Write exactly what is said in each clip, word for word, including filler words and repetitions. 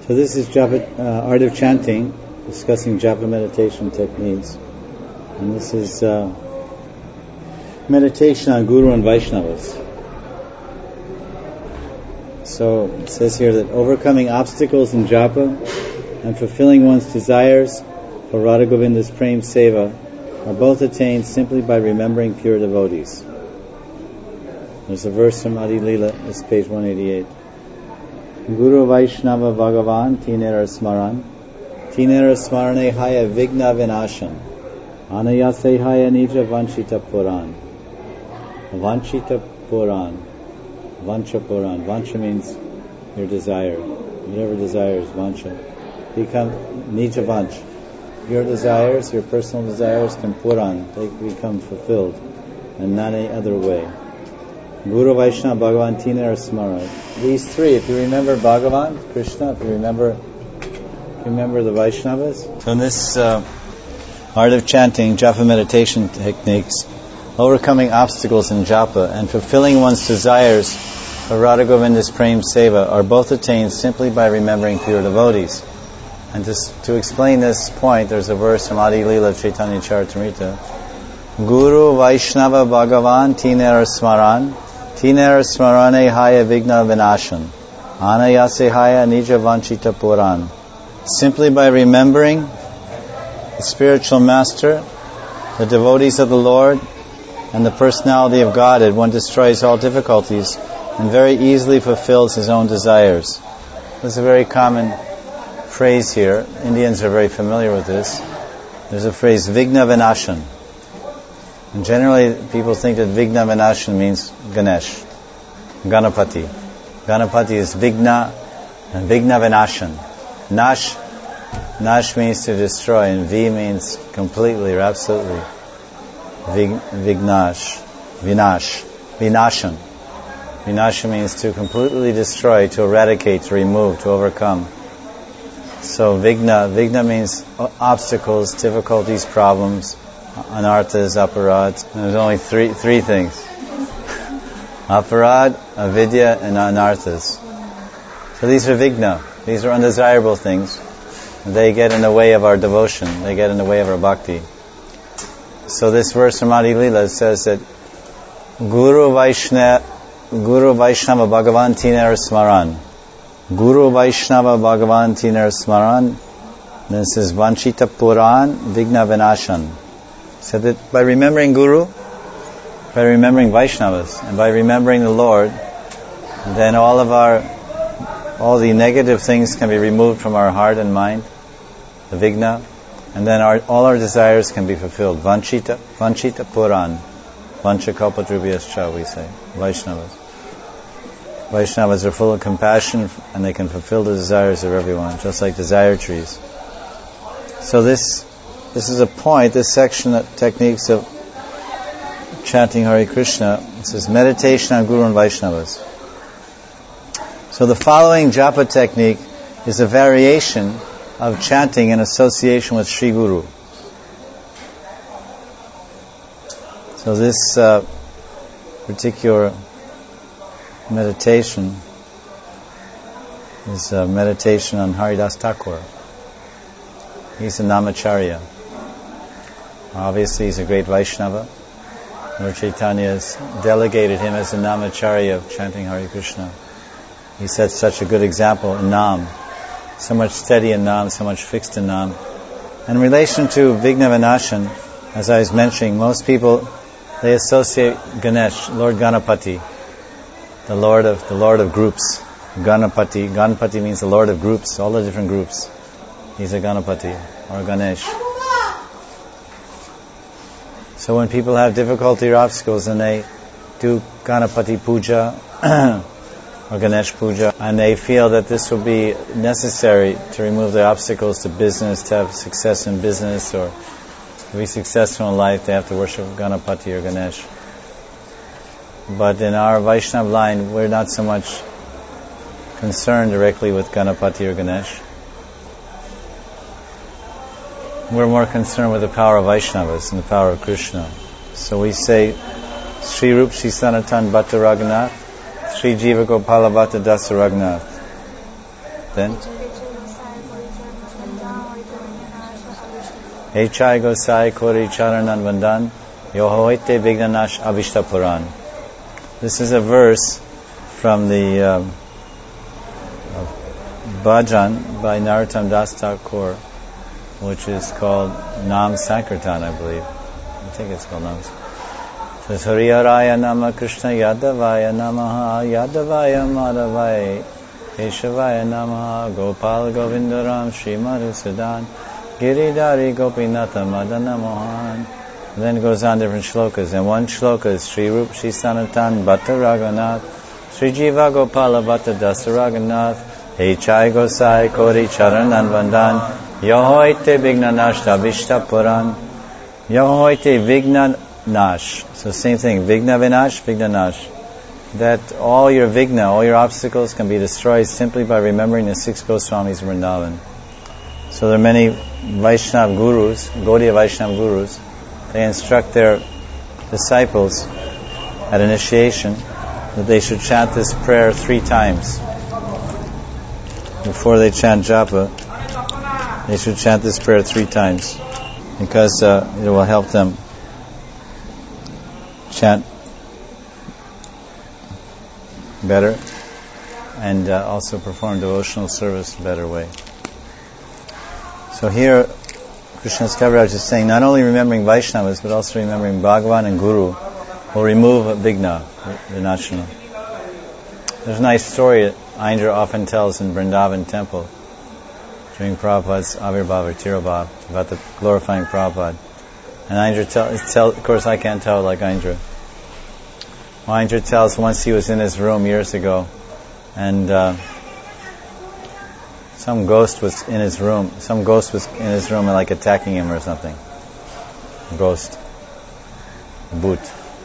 So this is Japa, uh, Art of Chanting, discussing Japa meditation techniques. And this is uh, meditation on Guru and Vaishnavas. So it says here that overcoming obstacles in Japa and fulfilling one's desires for Radha Govinda's Prem Seva are both attained simply by remembering pure devotees. There's a verse from Adi Lila, it's page one eighty-eight. Guru Vaishnava Bhagavan Tinera Smaran Tinera Smarane Haya Vigna Vinashan Anayase Haya Nija Vanchita Puran Vanchita Puran Vancha Puran. Vancha means your desire. Whatever desires, Vancha. Become Nija Vanch. Your desires, your personal desires can Puran. They become fulfilled. And not any other way. Guru Vaishnava Bhagavan Tinera Smara. These three, if you remember Bhagavan, Krishna, if you remember if you remember the Vaishnavas. So in this uh, Art of Chanting, Japa meditation techniques, overcoming obstacles in Japa and fulfilling one's desires for Radha Govinda's Prem Seva are both attained simply by remembering pure devotees. And just to explain this point, there's a verse from Adi Lila Chaitanya Charitamrita. Guru Vaishnava Bhagavan Tinera Smaran Tinera Smarane Haya Vigna Vinashan Anayase Haya Nija Vanchita Puran. Simply by remembering the spiritual master, the devotees of the Lord, and the personality of Godhead, one destroys all difficulties and very easily fulfills his own desires. This is a very common phrase here. Indians are very familiar with this. There's a phrase, Vigna Vinashan. And generally people think that Vigna Vinashan means Ganesh, Ganapati. Ganapati is Vigna and Vigna Vinashan. Nash, Nash means to destroy, and V means completely or absolutely. Vig, Vignash, Vinash, Vinashan. Vinashan means to completely destroy, to eradicate, to remove, to overcome. So Vigna, Vigna means obstacles, difficulties, problems, anarthas, aparad. And there's only three three things. Aparad, avidya, and anarthas. So these are Vigna. These are undesirable things. They get in the way of our devotion. They get in the way of our bhakti. So this verse from Adi Lila says that Guru Vaishnava Guru Vaishnava Bhagavan Tinera Smaran. Guru Vaishnava Bhagavan Tinera Smaran. Then it says Vanchita Puran Vigna Vinashan. So that by remembering Guru, by remembering Vaishnavas, and by remembering the Lord, then all of our, all the negative things can be removed from our heart and mind, the Vigna, and then our, all our desires can be fulfilled. Vanchita, Vanchita Puran, Vancha Kalpadrubhyascha, we say, Vaishnavas. Vaishnavas are full of compassion, and they can fulfill the desires of everyone, just like desire trees. So this This is a point, this section of techniques of chanting Hare Krishna. It says meditation on Guru and Vaishnavas. So the following japa technique is a variation of chanting in association with Sri Guru. So this uh, particular meditation is a meditation on Haridas Thakur. He's a Namacharya. Obviously, he's a great Vaishnava. Lord Chaitanya has delegated him as a Namacharya of chanting Hare Krishna. He set such a good example in Nam. So much steady in Nam, so much fixed in Nam. And in relation to Vigna Vinashan, as I was mentioning, most people, they associate Ganesh, Lord Ganapati, the Lord of the Lord of groups. Ganapati. Ganapati means the Lord of groups, all the different groups. He's a Ganapati, or Ganesh. So when people have difficulty or obstacles and they do Ganapati Puja or Ganesh Puja, and they feel that this will be necessary to remove the obstacles to business, to have success in business, or to be successful in life, they have to worship Ganapati or Ganesh. But in our Vaishnava line, we're not so much concerned directly with Ganapati or Ganesh. We're more concerned with the power of Vaishnavas and the power of Krishna. So we say, Sri Rup Shri Sanatan Bhatta Raghunath, Sri Jiva Gopala Bhatta Dasa Raghunath. Then, Hey Chai Gosai Kori Charanan Vandan Yohoite Vignanash Avishtapuran. This is a verse from the um, Bhajan by Narottam Das Thakur, which is called Nam Sankirtan, I believe. I think it's called Nam Sankirtan. It says, Hariharaya Nama Krishna Yadavaya Namaha Yadavaya Madhavaya Keshavaya Namaha Gopal Govindaram Sri Madhusudan Giridhari Gopinatha Madana Mohan. And then it goes on different shlokas. And one shloka is Sri Rup Sri Sanatan Bhatta Raghunath Sri Jiva Gopala Bhatta Dasa Raghunath Hey Chai Gosai Kori Charanan Vandan Yohoite Vigna Nash Avishta Puran Yohoite Vigna Nash. So same thing, Vigna Vinash, Vigna Nash. That all your Vigna, all your obstacles can be destroyed simply by remembering the six Goswamis of Vrindavan. So there are many Vaishnava gurus, Gaudiya Vaishnava gurus. They instruct their disciples at initiation that they should chant this prayer three times. Before they chant japa, they should chant this prayer three times, because uh, it will help them chant better and uh, also perform devotional service in a better way. So here Krishnadas Kaviraj is saying not only remembering Vaishnavas but also remembering Bhagavan and Guru will remove a vigna, vinachana. There's a nice story that Indra often tells in Vrindavan temple during Prabhupada's Avirbhav or Tirobhav about the glorifying Prabhupada. And Indra tells, tell, of course I can't tell like Indra. Well, Indra tells once he was in his room years ago and uh, some ghost was in his room, some ghost was in his room and like attacking him or something. A ghost. A boot.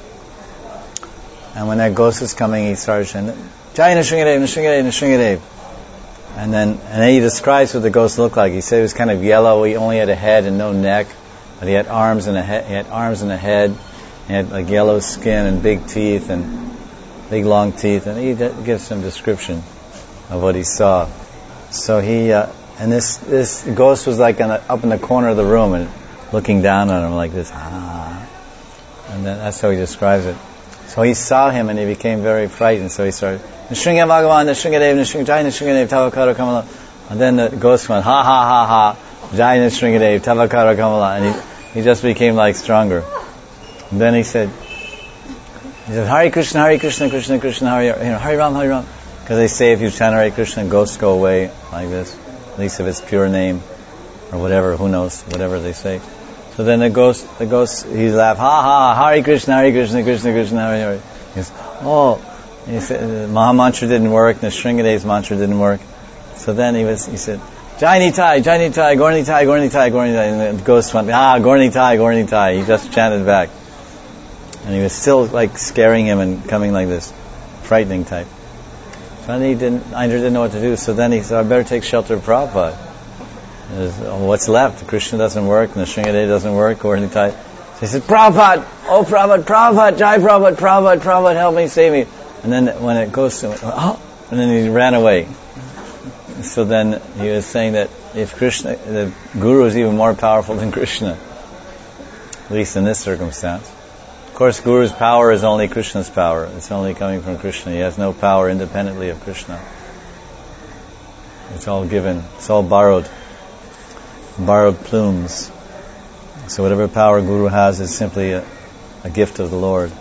And when that ghost was coming, he started saying, Jai Nrsingadev, Nrsingadev, Nrsingadev. And then, and then he describes what the ghost looked like. He said it was kind of yellow. He only had a head and no neck, but he had arms and a head. He had arms and a head. He had like yellow skin and big teeth and big long teeth. And he gives some description of what he saw. So he uh, and this this ghost was like in the, up in the corner of the room and looking down on him like this. Ah, and then that's how he describes it. So he saw him and he became very frightened. So he started, Nrsinga Bhagavan, Nrsingadev, Nrsingadev, Jai Nrsingadev, Tavakara Kamala. And then the ghost went, ha ha ha ha, Jai Nrsingadev, Tavakara Kamala. And he, he just became like stronger. And then he said, he said, Hare Krishna, Hare Krishna, Krishna Krishna, Hare, you know, Hare Ram, Hare Ram. Because they say if you chant Hare Krishna, ghosts go away like this. At least if it's pure name or whatever, who knows, whatever they say. So then the ghost, the ghost, he laughed, ha ha, ha, Hare Krishna, Hare Krishna, Krishna Krishna, Hare Hare. He goes, oh, he said, Maha Mantra didn't work, Nrsingadev's mantra didn't work. So then he was, he said, Jai Nitai, Jai Nitai, Gaur Nitai, Gaur Nitai, Gaur Nitai. And the ghost went, ah, Gaur Nitai, Gaur Nitai. He just chanted back. And he was still like scaring him and coming like this, frightening type. Finally, he didn't, Indra didn't know what to do. So then he said, I better take shelter of Prabhupada. Oh, what's left? Krishna doesn't work, Nrsingadev doesn't work, Gaur Nitai. So he said, Prabhupada, oh Prabhupada, Prabhupada, Jai Prabhupada, Prabhupada, Prabhupada, help me, save me. And then when it goes to, oh, and then he ran away. So then he was saying that if Krishna, the Guru is even more powerful than Krishna, at least in this circumstance. Of course, Guru's power is only Krishna's power. It's only coming from Krishna. He has no power independently of Krishna. It's all given. It's all borrowed. Borrowed plumes. So whatever power Guru has is simply a, a gift of the Lord.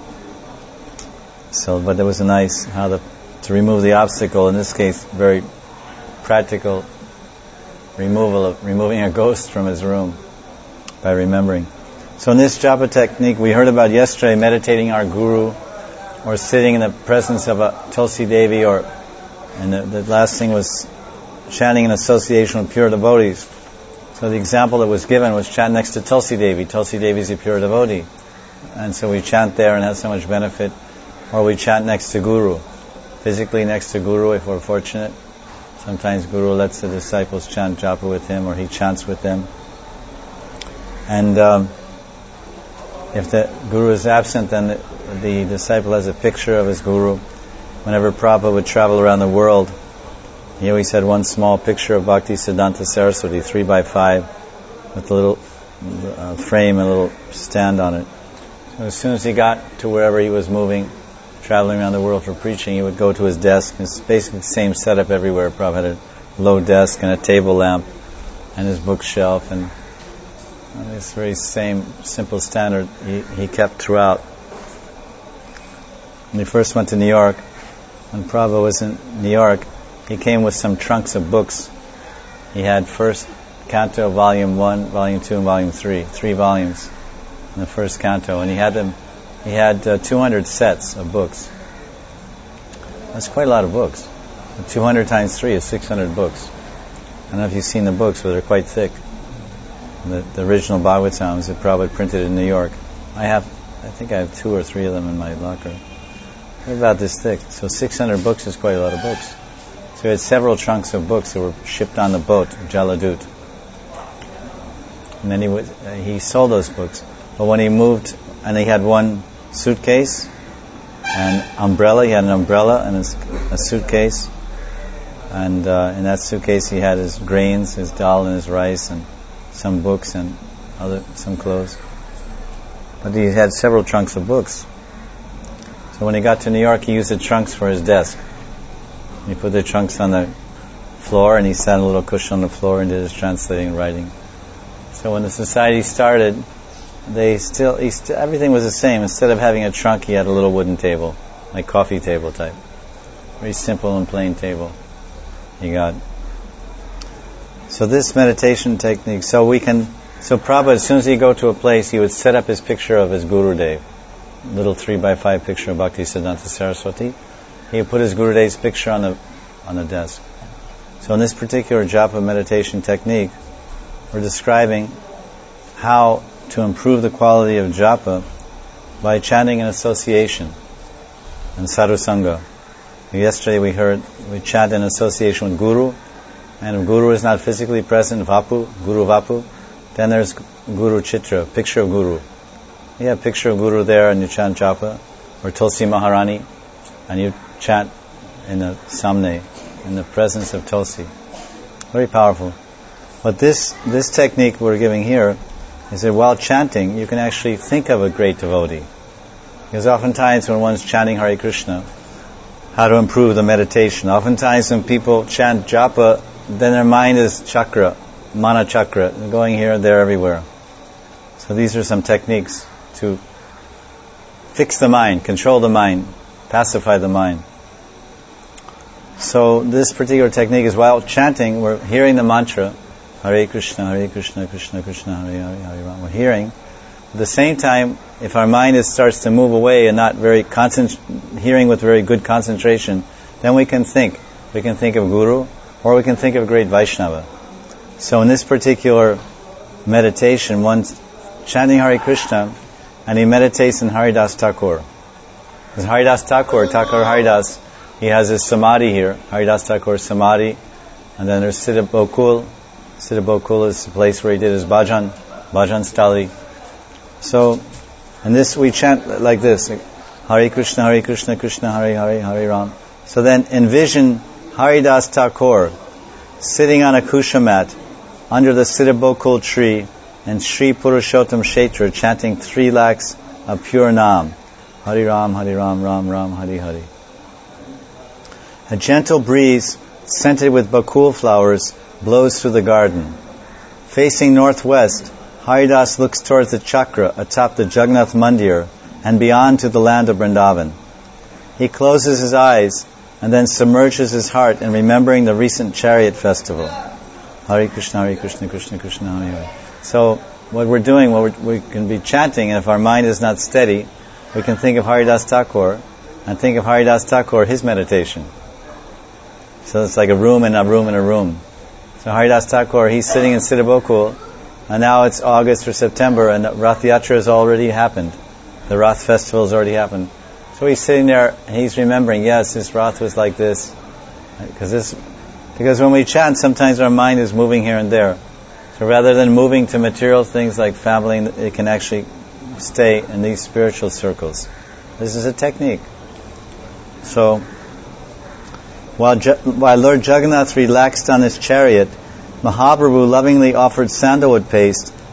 So, but there was a nice, how the, to remove the obstacle, in this case, very practical removal of, removing a ghost from his room by remembering. So in this japa technique, we heard about yesterday, meditating our Guru, or sitting in the presence of a Tulsi Devi, or, and the, the last thing was chanting in association with pure devotees. So the example that was given was chant next to Tulsi Devi. Tulsi Devi is a pure devotee. And so we chant there and have so much benefit. Or we chant next to Guru. Physically next to Guru if we're fortunate. Sometimes Guru lets the disciples chant japa with him, or he chants with them. And um, if the Guru is absent, then the, the disciple has a picture of his Guru. Whenever Prabhupada would travel around the world, he always had one small picture of Bhakti Siddhanta Saraswati, three by five, with a little uh, frame, a little stand on it. So as soon as he got to wherever he was moving, traveling around the world for preaching, he would go to his desk. It's basically the same setup everywhere. Prabhupada had a low desk and a table lamp and his bookshelf, and uh, this very same simple standard he, he kept throughout. When he first went to New York, when Prabhupada was in New York, he came with some trunks of books. He had first canto, volume one, volume two, and volume three, three volumes in the first canto, and he had them. He had uh, two hundred sets of books. That's quite a lot of books. two hundred times three is six hundred books. I don't know if you've seen the books, but they're quite thick. The, the original Bhagavatams that Prabhupada printed in New York. I have, I think I have two or three of them in my locker. They're about this thick. So six hundred books is quite a lot of books. So he had several trunks of books that were shipped on the boat, Jaladut. And then he would, uh, he sold those books. But when he moved, and he had one suitcase, and umbrella, he had an umbrella and a, a suitcase. And uh, in that suitcase he had his grains, his dal and his rice, and some books and other some clothes. But he had several trunks of books. So when he got to New York, he used the trunks for his desk. He put the trunks on the floor, and he sat on a little cushion on the floor and did his translating and writing. So when the society started, they still he st- everything was the same. Instead of having a trunk, he had a little wooden table, like coffee table type, very simple and plain table. He got. So this meditation technique. So we can. So Prabhupada, as soon as he go to a place, he would set up his picture of his Gurudev, little three by five picture of Bhaktisiddhanta Saraswati. He would put his Gurudev's picture on the on the desk. So in this particular japa meditation technique, we're describing how to improve the quality of japa by chanting in association and sadhu sangha. Yesterday we heard we chant in association with Guru, and if Guru is not physically present, Vapu, Guru Vapu, then there's Guru Chitra, picture of Guru. You have a picture of Guru there and you chant japa, or Tulsi Maharani, and you chant in the samne, in the presence of Tulsi. Very powerful. But this this technique we're giving here is that while chanting, you can actually think of a great devotee. Because oftentimes when one's chanting Hare Krishna, how to improve the meditation. Oftentimes when people chant japa, then their mind is chakra, mana chakra, going here, there, everywhere. So these are some techniques to fix the mind, control the mind, pacify the mind. So this particular technique is while chanting, we're hearing the mantra, Hare Krishna, Hare Krishna, Krishna Krishna, Hare Hare, Hare Rama. We're hearing. At the same time, if our mind is, starts to move away and not very concent- hearing with very good concentration, then we can think. We can think of Guru, or we can think of great Vaishnava. So in this particular meditation, one's chanting Hare Krishna, and he meditates in Haridas Thakur. Because Haridas Thakur, Thakur Haridas, he has his samadhi here, Haridas Thakur's samadhi, and then there's Siddha Bokul. Siddha Bokul is the place where he did his bhajan, bhajan stali. So, and this we chant like this, like, Hare Krishna, Hare Krishna, Krishna Hare Hare, Hare Ram. So then envision Haridas Thakur sitting on a kusha mat under the Siddha Bokul tree and Sri Purushottam Kshetra chanting three lakhs of pure Nam. Hare Ram, Hare Ram, Ram Ram, Hare Hare. A gentle breeze scented with bakul flowers blows through the garden. Facing northwest, Haridas looks towards the chakra atop the Jagannath Mandir and beyond to the land of Vrindavan. He closes his eyes and then submerges his heart in remembering the recent chariot festival. Hare Krishna, Hare Krishna, Krishna Krishna, Hare Hare. So what we're doing, what we're, we can be chanting, and if our mind is not steady, we can think of Haridas Thakur and think of Haridas Thakur, his meditation. So it's like a room and a room and a room. So Haridas Thakur, he's sitting in Siddha Bokul, and now it's August or September, and Rath Yatra has already happened. The Rath festival has already happened. So he's sitting there, and he's remembering, yes, this Rath was like this. Because this, because when we chant, sometimes our mind is moving here and there. So rather than moving to material things like family, it can actually stay in these spiritual circles. This is a technique. So, while, while Lord Jagannath relaxed on his chariot, Mahaprabhu lovingly offered sandalwood paste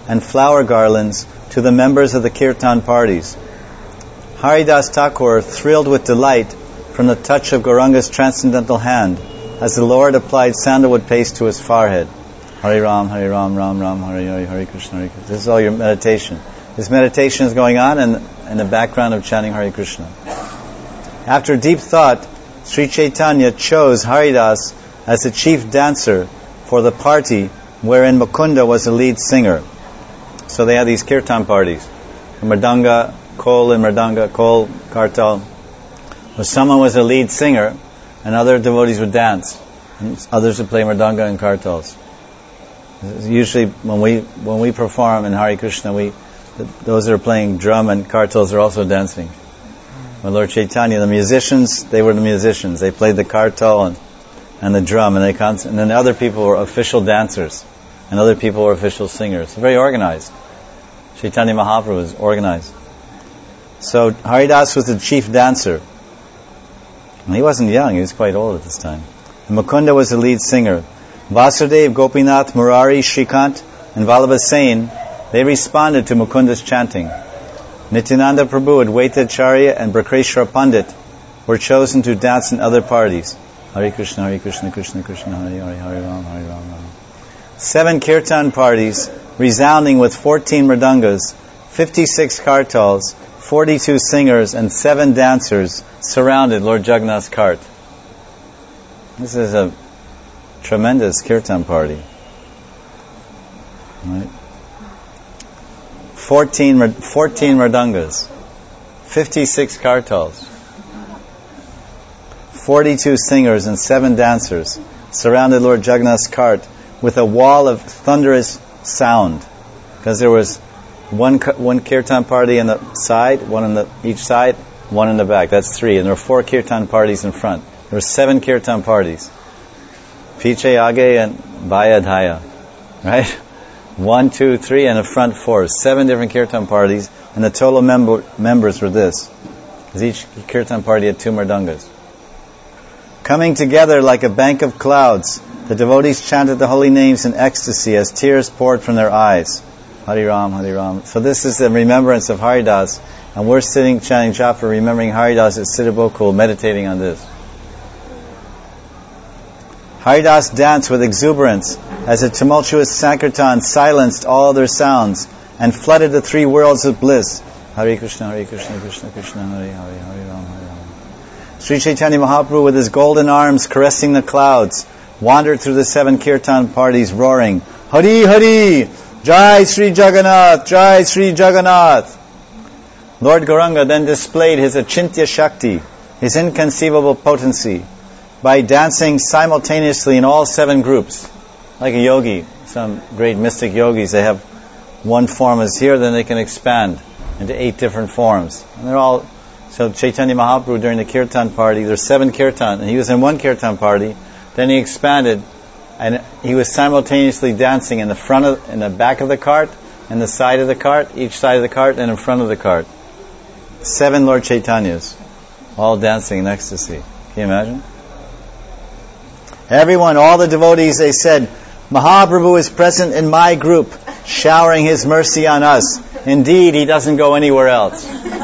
and flower garlands to the members of the kirtan parties. Haridas Thakur thrilled with delight from the touch of Gauranga's transcendental hand as the Lord applied sandalwood paste to his forehead. Hari Ram, Hari Ram, Ram Ram, Hari Hari, Hari Krishna, Hari Krishna. This is all your meditation. This meditation is going on in, in the background of chanting Hari Krishna. After deep thought, Sri Chaitanya chose Haridas as the chief dancer for the party wherein Mukunda was the lead singer. So they had these kirtan parties. Mridanga, Kol and Mridanga, Kol, Kartal. Where someone was a lead singer and other devotees would dance. And others would play Mridanga and Kartals. Usually when we when we perform in Hare Krishna, we those that are playing drum and kartals are also dancing. When Lord Chaitanya, the musicians, they were the musicians. They played the kartal and, and the drum, and they con- and then other people were official dancers, and other people were official singers. Very organized. Chaitanya Mahaprabhu was organized. So Haridas was the chief dancer. And he wasn't young; he was quite old at this time. And Mukunda was the lead singer. Vasudev, Gopinath, Murari, Shrikant, and Vallabha Sen, they responded to Mukunda's chanting. Nityananda Prabhu, Advaita Acharya, and Bhakreshwar Pandit were chosen to dance in other parties. Hare Krishna, Hare Krishna, Krishna Krishna, Hare Hare, Hare Ram, Hare Ram, Ram. Seven kirtan parties, resounding with fourteen mridangas, fifty-six kartals, forty-two singers, and seven dancers surrounded Lord Jagannath's cart. This is a tremendous kirtan party. Right? Fourteen, fourteen mridangas, fifty-six kartals, forty-two singers and seven dancers surrounded Lord Jagannath's cart with a wall of thunderous sound, because there was one one kirtan party on the side, one on the each side, one in the back. That's three, and there were four kirtan parties in front. There were seven kirtan parties. Piche Age and Baya Dhaya. Right? One, two, three, and the front four. Seven different kirtan parties, and the total member, members were this. Because each kirtan party had two mridangas. Coming together like a bank of clouds, the devotees chanted the holy names in ecstasy as tears poured from their eyes. Hari Ram, Hari Ram. So this is the remembrance of Haridas, and we're sitting chanting japa, remembering Haridas at Siddhabokul, meditating on this. Haridas danced with exuberance as a tumultuous sankirtan silenced all other sounds and flooded the three worlds of bliss. Hare Krishna, Hare Krishna, Krishna Krishna, Hare Hare, Hare Ram, Hare Ram. Sri Chaitanya Mahaprabhu, with his golden arms caressing the clouds, wandered through the seven kirtan parties roaring, Hari Hari, Jai Sri Jagannath, Jai Sri Jagannath. Lord Gauranga then displayed his achintya shakti, his inconceivable potency, by dancing simultaneously in all seven groups. Like a yogi, some great mystic yogis, they have one form is here, then they can expand into eight different forms. And they're all, so Chaitanya Mahaprabhu during the kirtan party, there's seven kirtan, and he was in one kirtan party, then he expanded, and he was simultaneously dancing in the front of, in the back of the cart, and the side of the cart, each side of the cart, and in front of the cart. Seven Lord Chaitanyas, all dancing in ecstasy. Can you imagine? Everyone, all the devotees, they said, Mahaprabhu is present in my group, showering his mercy on us. Indeed, he doesn't go anywhere else.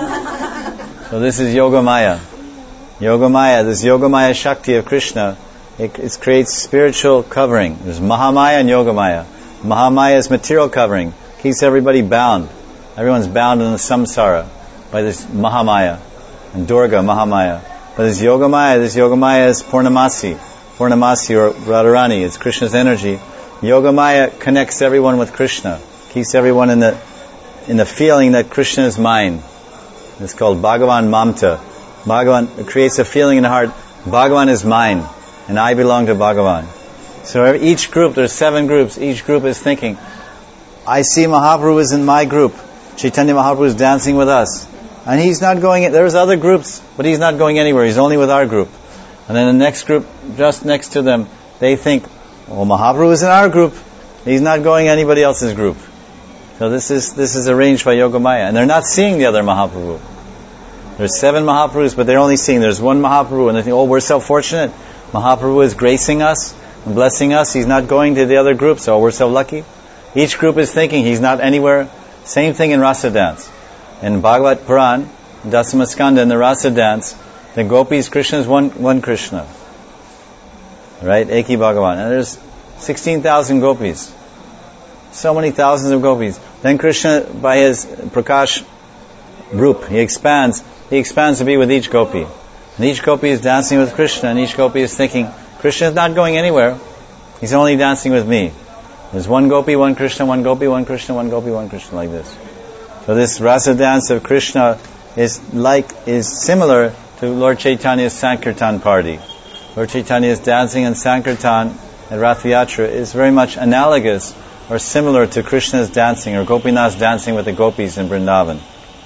So this is Yogamaya. Yogamaya, this Yogamaya Shakti of Krishna, it, it creates spiritual covering. There's Mahamaya and Yogamaya. Mahamaya is material covering, keeps everybody bound. Everyone's bound in the samsara by this Mahamaya. And Durga, Mahamaya. But this Yogamaya, this Yogamaya is Purnamasi. Purnamasi or Radharani, it's Krishna's energy. Yogamaya connects everyone with Krishna, keeps everyone in the in the feeling that Krishna is mine. It's called Bhagavan Mamta. Bhagavan creates a feeling in the heart, Bhagavan is mine, and I belong to Bhagavan. So each group, there's seven groups, each group is thinking, I see Mahaprabhu is in my group. Chaitanya Mahaprabhu is dancing with us. And he's not going, there's other groups, but he's not going anywhere, he's only with our group. And then the next group, just next to them, they think, well, Mahaprabhu is in our group. He's not going anybody else's group. So this is this is arranged by Yogamaya. And they're not seeing the other Mahaprabhu. There's seven Mahaprabhus, but they're only seeing, there's one Mahaprabhu. And they think, oh, we're so fortunate. Mahaprabhu is gracing us and blessing us. He's not going to the other groups. Oh, we're so lucky. Each group is thinking he's not anywhere. Same thing in Rasa dance. In Bhagavat Puran, Dasamaskanda, in the Rasa dance, the gopis, Krishna is one, one Krishna. Right? Eki Bhagavan. And there's sixteen thousand gopis. So many thousands of gopis. Then Krishna, by his Prakash Rup, he expands. He expands to be with each gopi. And each gopi is dancing with Krishna, and each gopi is thinking, Krishna is not going anywhere. He's only dancing with me. There's one gopi, one Krishna, one gopi, one Krishna, one gopi, one Krishna, like this. So this rasa dance of Krishna is like, is similar to Lord Chaitanya's Sankirtan party. Lord Chaitanya's dancing in Sankirtan at Rath Yatra is very much analogous or similar to Krishna's dancing or Gopinath's dancing with the gopis in Vrindavan.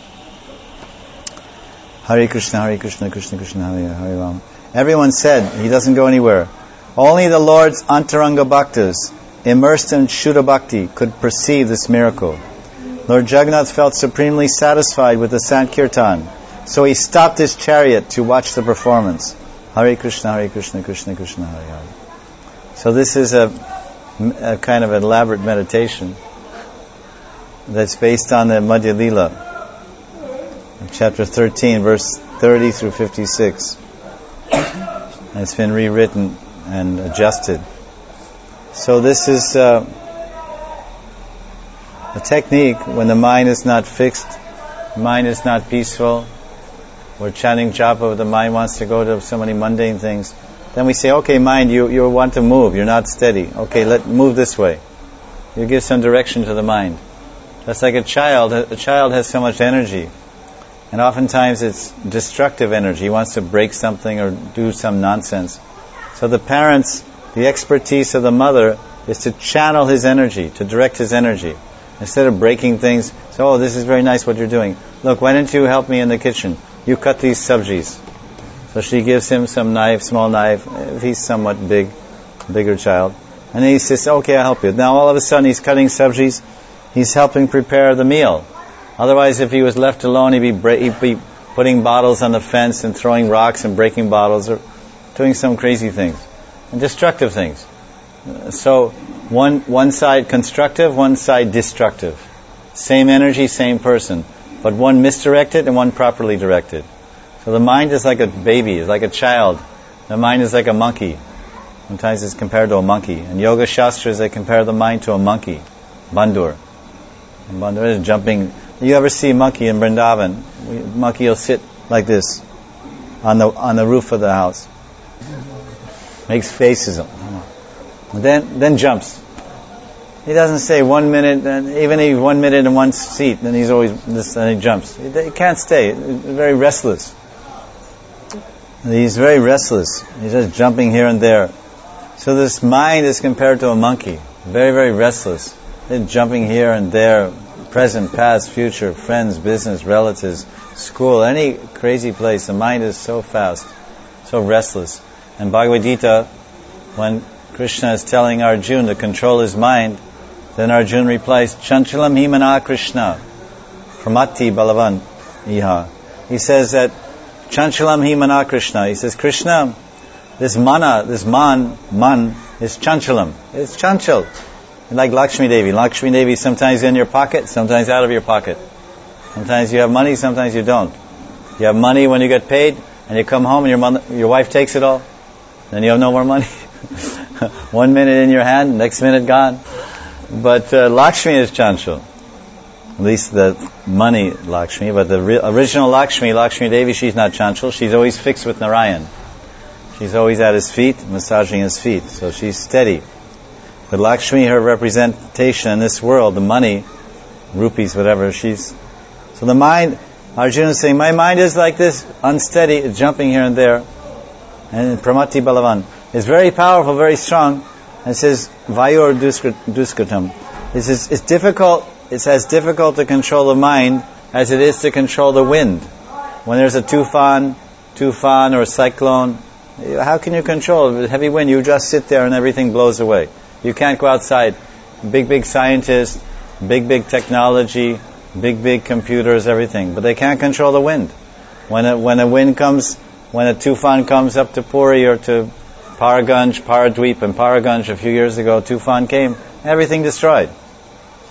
Hare Krishna, Hare Krishna, Krishna Krishna, Hare Hare Ram. Everyone said he doesn't go anywhere. Only the Lord's Antaranga Bhaktas, immersed in Shuddha Bhakti, could perceive this miracle. Lord Jagannath felt supremely satisfied with the Sankirtan, so he stopped his chariot to watch the performance. Hare Krishna, Hare Krishna, Krishna Krishna, Hare Hare. So this is a, a kind of elaborate meditation that's based on the Madhya Lila. Chapter thirteen, verse thirty through fifty-six. And it's been rewritten and adjusted. So this is uh, a technique when the mind is not fixed, the mind is not peaceful, we're chanting japa, the mind wants to go to so many mundane things. Then we say, okay, mind, you, you want to move, you're not steady. Okay, let move this way. You give some direction to the mind. That's like a child. A child has so much energy. And oftentimes it's destructive energy. He wants to break something or do some nonsense. So the parents, the expertise of the mother is to channel his energy, to direct his energy. Instead of breaking things, so, oh, this is very nice what you're doing. Look, why don't you help me in the kitchen? You cut these sabjis. So she gives him some knife, small knife, if he's somewhat big, bigger child. And then he says, okay, I'll help you. Now all of a sudden he's cutting sabjis, he's helping prepare the meal. Otherwise, if he was left alone, he'd be, bra- he'd be putting bottles on the fence and throwing rocks and breaking bottles or doing some crazy things and destructive things. So one one side constructive, one side destructive. Same energy, same person, but one misdirected and one properly directed. So the mind is like a baby, is like a child. The mind is like a monkey. Sometimes it's compared to a monkey. In Yoga Shastras, they compare the mind to a monkey, Bandur. And Bandur is jumping. You ever see a monkey in Vrindavan? Monkey will sit like this on the on the roof of the house, makes faces, and then then jumps. He doesn't say one minute, and even if one minute in one seat, then he's always this, and he jumps. He, he can't stay. He's very restless. He's very restless. He's just jumping here and there. So this mind is compared to a monkey, very very restless. They're jumping here and there. Present, past, future, friends, business, relatives, school, any crazy place. The mind is so fast, so restless. And Bhagavad Gita, when Krishna is telling Arjuna to control his mind, then Arjuna replies, Chanchalam himana Krishna, pramati balavan iha. He says that, Chanchalam himana Krishna. He says, Krishna, this mana, this man, man, is chanchalam. It's chanchal. Like Lakshmi Devi. Lakshmi Devi is sometimes in your pocket, sometimes out of your pocket. Sometimes you have money, sometimes you don't. You have money when you get paid, and you come home and your mother, your wife takes it all. Then you have no more money. One minute in your hand, next minute gone. But uh, Lakshmi is Chanchal. At least the money Lakshmi, but the re- original Lakshmi, Lakshmi Devi, she's not Chanchal. She's always fixed with Narayan. She's always at his feet, massaging his feet. So she's steady. But Lakshmi, her representation in this world, the money, rupees, whatever, she's... So the mind, Arjuna is saying, my mind is like this, unsteady, it's jumping here and there. And Pramati Balavan is very powerful, very strong. And it says, Vayur Duskatam. It says, it's difficult, it's as difficult to control the mind as it is to control the wind. When there's a tufan, tufan or a cyclone, how can you control it? With heavy wind, you just sit there and everything blows away. You can't go outside. Big, big scientists, big, big technology, big, big computers, everything. But they can't control the wind. When a, when a wind comes, when a tufan comes up to Puri or to Paraganj, Paradweep and Paraganj a few years ago, tufan came, everything destroyed.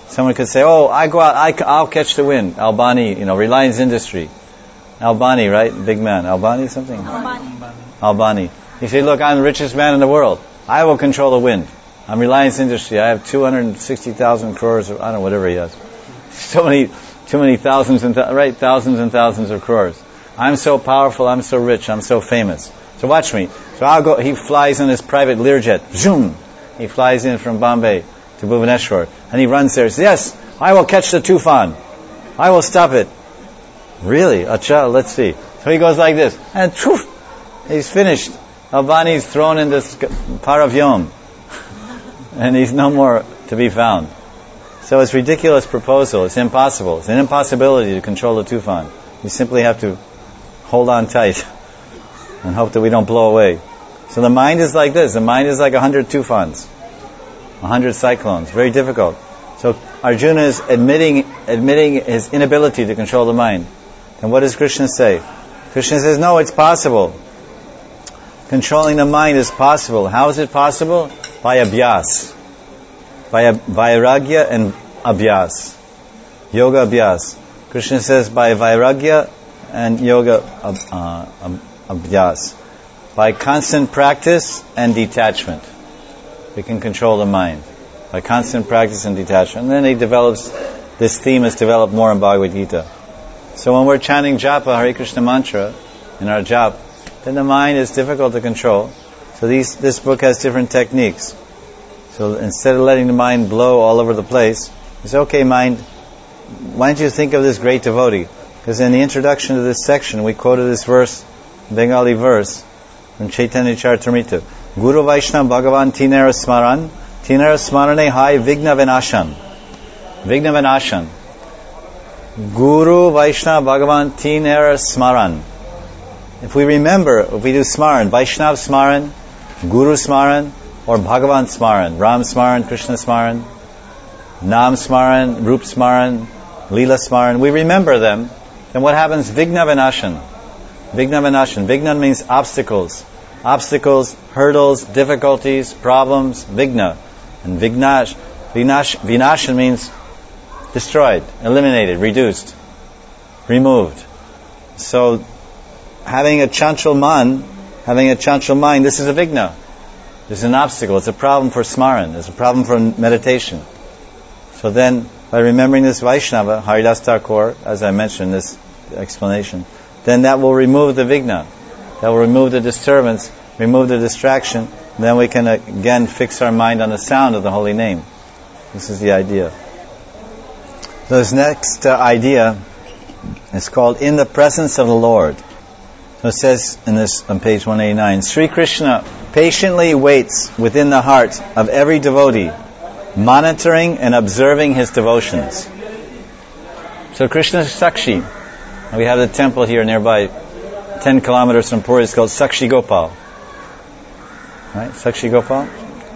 Someone could say, oh, I go out, I, I'll catch the wind. Albani, you know, Reliance Industry. Albani, right? Big man. Albani something? Albani. Albani. He said, look, I'm the richest man in the world. I will control the wind. I'm Reliance Industry. I have two hundred sixty thousand crores, or I don't know, whatever he has. So many, too many thousands and, th- right, thousands and thousands of crores. I'm so powerful, I'm so rich, I'm so famous. So watch me. So I'll go, he flies in his private Learjet. Zoom! He flies in from Bombay to Bhubaneswar. And he runs there. He says, yes, I will catch the Tufan. I will stop it. Really? Acha, let's see. So he goes like this. And poof, he's finished. Albani's thrown in this Paravyom. And he's no more to be found. So it's a ridiculous proposal. It's impossible. It's an impossibility to control the Tufan. You simply have to hold on tight and hope that we don't blow away. So the mind is like this. The mind is like a hundred Tufans, a hundred cyclones. Very difficult. So Arjuna is admitting admitting his inability to control the mind. And what does Krishna say? Krishna says, no, it's possible. Controlling the mind is possible. How is it possible? By abhyas. By vairagya and abhyas. Yoga abhyas. Krishna says by vairagya and yoga uh, abhyas. By constant practice and detachment, we can control the mind. By constant practice and detachment. And then he develops, this theme is developed more in Bhagavad Gita. So when we're chanting japa, Hare Krishna mantra, in our japa, then the mind is difficult to control. So these, this book has different techniques. So instead of letting the mind blow all over the place, it's okay, mind, why don't you think of this great devotee? Because in the introduction to this section, we quoted this verse, Bengali verse, from Chaitanya Charitamrita. Guru Vaishnava Bhagavan Tinera Smaran, Tinera Smarane Hai Vigna Vinashan. Vigna Vinashan. Guru Vaishnava Bhagavan Tinera Smaran. If we remember, if we do Smaran, Vaishnav Smaran, Guru Smaran, or Bhagavan Smaran, Ram Smaran, Krishna Smaran, Nam Smaran, Rup Smaran, Leela Smaran, we remember them, then what happens? Vigna Vinashan. Vigna Vinashan. Vigna means obstacles. Obstacles, hurdles, difficulties, problems, Vigna. And Vignash, Vinash, Vinashan means destroyed, eliminated, reduced, removed. So, having a chanchal man, having a chanchal mind, this is a Vigna. This is an obstacle. It's a problem for Smaran. It's a problem for meditation. So then, by remembering this Vaishnava, Haridas Thakur, as I mentioned in this explanation, then that will remove the Vigna. That will remove the disturbance, remove the distraction, and then we can uh, again fix our mind on the sound of the holy name. This is the idea. So this next uh, idea is called In the Presence of the Lord. So it says in this on page one eighty-nine, Sri Krishna patiently waits within the heart of every devotee, monitoring and observing his devotions. So Krishna is Sakshi. We have the temple here nearby, ten kilometers from Puri. It's called Sakshi Gopal. Right? Sakshi Gopal?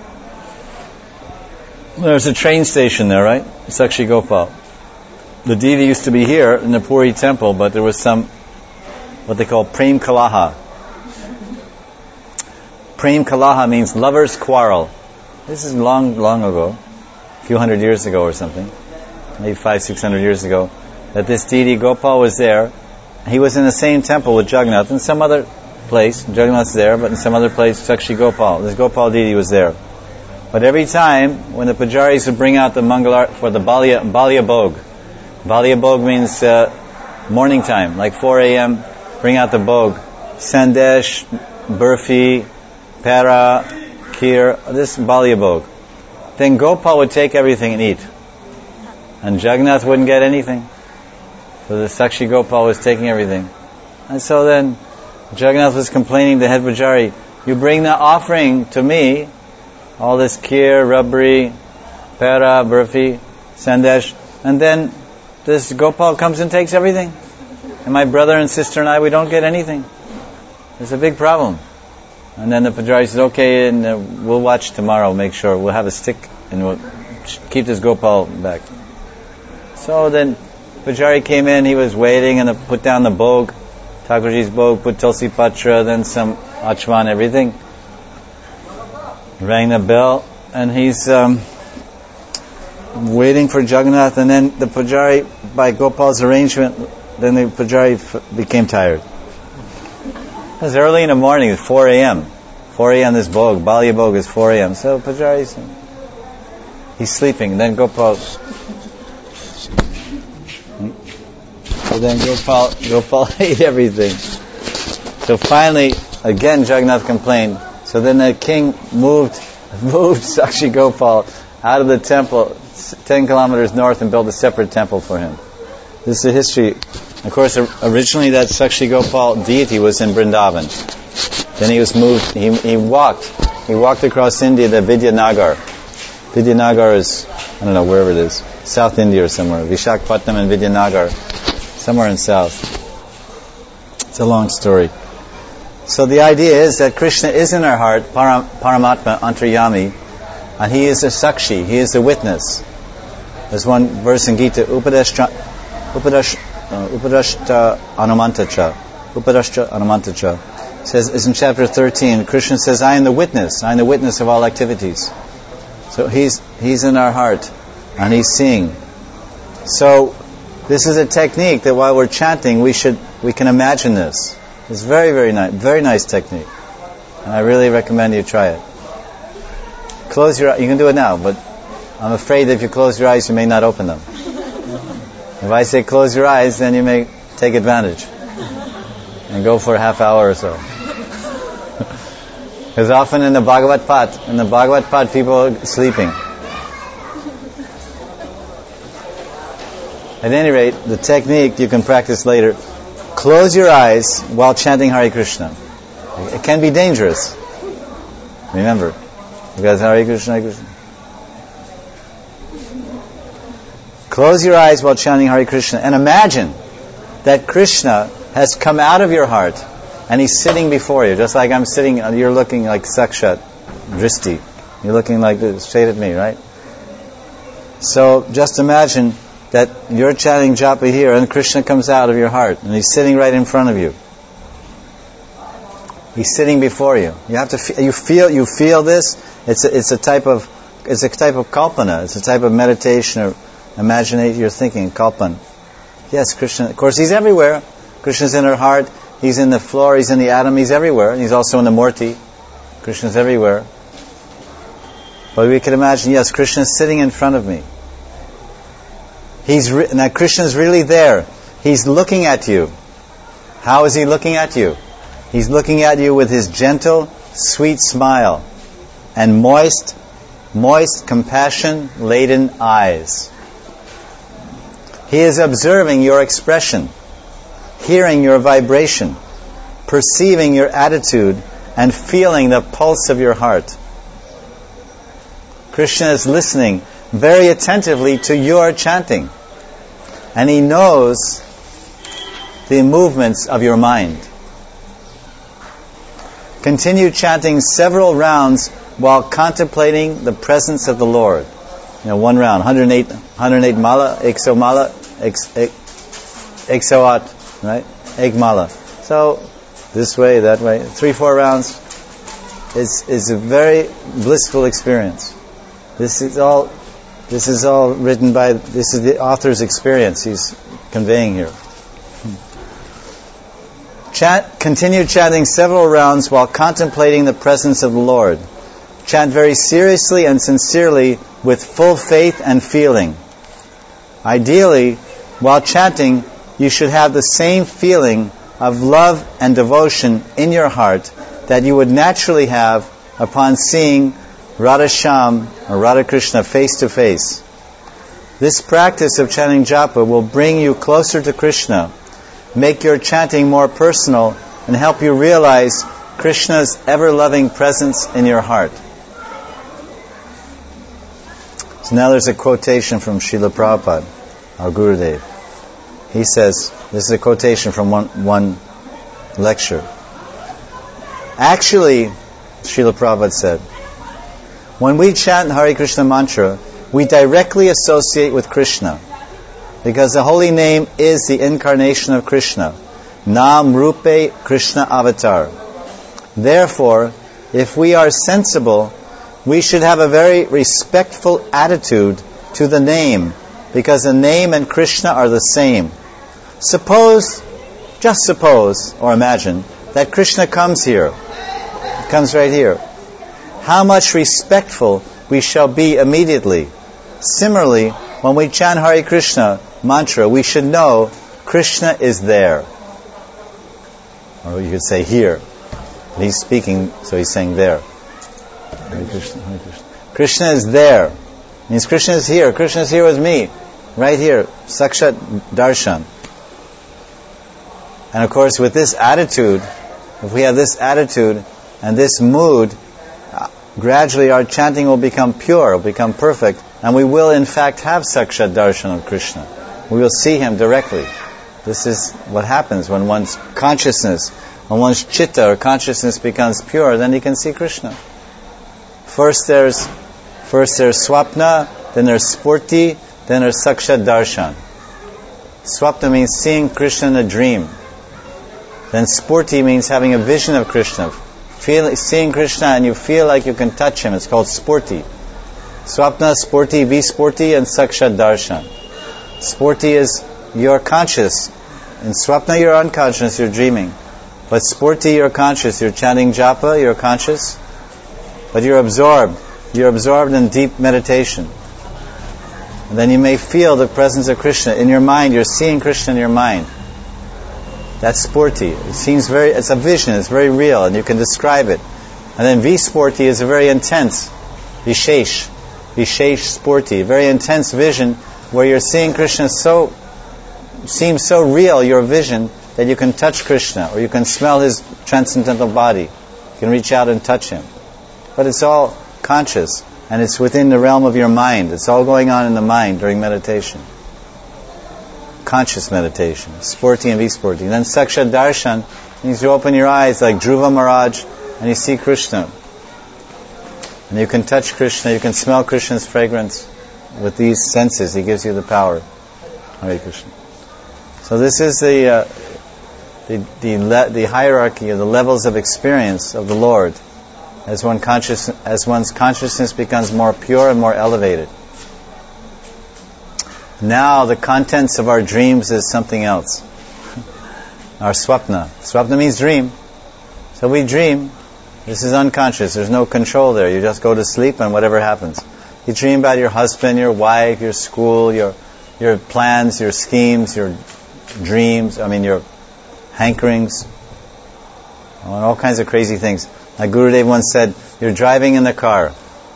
There's a train station there, right? Sakshi Gopal. The deity used to be here in the Puri temple, but there was some, what they call Prem Kalaha. Prem Kalaha means lover's quarrel. This is long, long ago, a few hundred years ago or something, maybe five, six hundred years ago, that this deity Gopal was there. He was in the same temple with Jagannath in some other place. Jagannath's there, but in some other place, Sakshi Gopal. This Gopal deity was there. But every time, when the pujaris would bring out the Mangalar for the Balya, Balya Bhog, Balya Bhog means uh, morning time, like four a.m., bring out the Bhog, Sandesh, Burfi, Para, Kheer, this Balya Bhog. Then Gopal would take everything and eat. And Jagannath wouldn't get anything. So the Sakshi Gopal was taking everything. And so then Jagannath was complaining to head pujari, you bring the offering to me, all this kheer, rabri, para, burfi, sandesh, and then this Gopal comes and takes everything. And my brother and sister and I, we don't get anything. It's a big problem. And then the pujari says, okay, and uh, we'll watch tomorrow, make sure. We'll have a stick and we'll keep this Gopal back. So then pujari came in, he was waiting and put down the bhog, Thakurji's bhog, put tulsi patra, then some achman, everything. Rang the bell, and he's um, waiting for Jagannath, and then the Pujari, by Gopal's arrangement, then the Pujari f- became tired. It was early in the morning, it was four a.m. four a.m. this Bhog, Balya Bhog is four a.m. So Pujari's, he's sleeping, and then Gopal, so then Gopal, Gopal ate everything. So finally, again Jagannath complained. So then the king moved, moved Sakshi Gopal out of the temple ten kilometers north and built a separate temple for him. This is the history. Of course, originally that Sakshi Gopal deity was in Vrindavan. Then he was moved, he, he walked, he walked across India to Vidyanagar. Vidyanagar is, I don't know, wherever it is, South India or somewhere. Vishakhapatnam and Vidyanagar, somewhere in South. It's a long story. So the idea is that Krishna is in our heart, Param, Paramatma, Antaryami, and he is a Sakshi, he is a witness. There's one verse in Gita, Upadashta, Upadash, uh, Upadashta Anumantacha, Upadashta Anumantacha. It says, it's in chapter thirteen, Krishna says, I am the witness, I am the witness of all activities. So he's he's in our heart, and he's seeing. So this is a technique that while we're chanting, we should we can imagine this. It's very, very nice, very nice technique. And I really recommend you try it. Close your eyes. You can do it now, but I'm afraid if you close your eyes, you may not open them. If I say close your eyes, then you may take advantage and go for a half hour or so. Because often in the Bhagavad Pat, in the Bhagavad Pat, people are sleeping. At any rate, the technique you can practice later. Close your eyes while chanting Hare Krishna. It can be dangerous. Remember, because Hare Krishna, Hare Krishna. Close your eyes while chanting Hare Krishna and imagine that Krishna has come out of your heart and he's sitting before you, just like I'm sitting, you're looking like Sakshat, Dristi. You're looking like this, straight at me, right? So just imagine that you're chanting japa here and Krishna comes out of your heart and he's sitting right in front of you. He's sitting before you. You have to feel, you feel you feel this. It's a, it's a type of it's a type of kalpana. It's a type of meditation or imagination. You're thinking kalpana. Yes, Krishna. Of course, he's everywhere. Krishna's in our heart. He's in the floor. He's in the atom. He's everywhere. And he's also in the Murti. Krishna's everywhere. But we can imagine, yes, Krishna's sitting in front of me. He's re- now Krishna's really there. He's looking at you. How is he looking at you? He's looking at you with his gentle, sweet smile and moist, moist, compassion-laden eyes. He is observing your expression, hearing your vibration, perceiving your attitude, and feeling the pulse of your heart. Krishna is listening very attentively to your chanting, and he knows the movements of your mind. Continue chanting several rounds while contemplating the presence of the Lord. You know, one round, one hundred eight, one hundred eight mala, ekso mala, ekso at, right? Ek mala. So, this way, that way, three, four rounds is is a very blissful experience. This is all. This is all written by. This is the author's experience. He's conveying here. Chant, continue chanting several rounds while contemplating the presence of the Lord. Chant very seriously and sincerely with full faith and feeling. Ideally, while chanting, you should have the same feeling of love and devotion in your heart that you would naturally have upon seeing Radha Shyam or Radha Krishna face to face. This practice of chanting japa will bring you closer to Krishna, make your chanting more personal, and help you realize Krishna's ever-loving presence in your heart. So now there's a quotation from Srila Prabhupada, our Gurudev. He says, this is a quotation from one, one lecture. Actually, Srila Prabhupada said, when we chant Hare Krishna mantra, we directly associate with Krishna, because the holy name is the incarnation of Krishna. Nam Rupe Krishna Avatar. Therefore, if we are sensible, we should have a very respectful attitude to the name, because the name and Krishna are the same. Suppose, just suppose, or imagine, that Krishna comes here. Comes right here. How much respectful we shall be immediately. Similarly, when we chant Hare Krishna mantra, we should know Krishna is there. Or you could say here. He's speaking, so he's saying there. Hare Krishna, Hare Krishna. Krishna is there. It means Krishna is here. Krishna is here with me. Right here. Sakshat Darshan. And of course, with this attitude, if we have this attitude and this mood, uh, gradually our chanting will become pure, will become perfect, and we will in fact have Sakshat Darshan of Krishna. We will see Him directly. This is what happens when one's consciousness, when one's chitta or consciousness becomes pure, then you can see Krishna. First there's first there's swapna, then there's spurti, then there's sakshat darshan. Swapna means seeing Krishna in a dream. Then spurti means having a vision of Krishna. Feel, seeing Krishna and you feel like you can touch Him. It's called spurti. Swapna, spurti, vispurti, and sakshat darshan. Spurti is you're conscious. In swapna you're unconscious, you're dreaming. But spurti you're conscious, you're chanting japa, you're conscious. But you're absorbed. You're absorbed in deep meditation. And then you may feel the presence of Krishna. In your mind, you're seeing Krishna in your mind. That's spurti. It seems very, it's a vision, it's very real, and you can describe it. And then vispurti is a very intense, vishesh, vishesh spurti, very intense vision where you're seeing Krishna so, seems so real, your vision, that you can touch Krishna, or you can smell His transcendental body. You can reach out and touch Him. But it's all conscious, and it's within the realm of your mind. It's all going on in the mind during meditation. Conscious meditation, spurti and vispurti. Then sakshat darshan means you open your eyes like Dhruva Maharaj, and you see Krishna. And you can touch Krishna, you can smell Krishna's fragrance with these senses. He gives you the power. Hare Krishna. So this is the uh, the the, le- the hierarchy of the levels of experience of the Lord. As one conscious, as one's consciousness becomes more pure and more elevated. Now the contents of our dreams is something else. Our swapna. Swapna means dream. So we dream. This is unconscious. There's no control there. You just go to sleep and whatever happens. You dream about your husband, your wife, your school, your your plans, your schemes, your dreams, I mean your hankerings, and all kinds of crazy things. Like Gurudev once said, you're driving in the car,